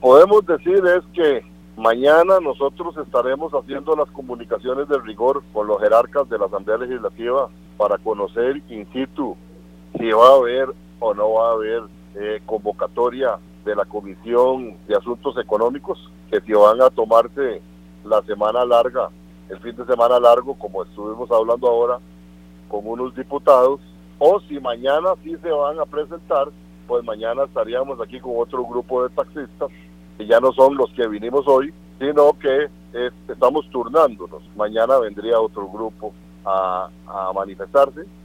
podemos decir es que mañana nosotros estaremos haciendo las comunicaciones de rigor con los jerarcas de la Asamblea Legislativa para conocer in situ si va a haber o no va a haber convocatoria de la Comisión de Asuntos Económicos, que si van a tomarse la semana larga, el fin de semana largo, como estuvimos hablando ahora, con unos diputados, o si mañana sí se van a presentar, pues mañana estaríamos aquí con otro grupo de taxistas, que ya no son los que vinimos hoy, sino que estamos turnándonos. Mañana vendría otro grupo a manifestarse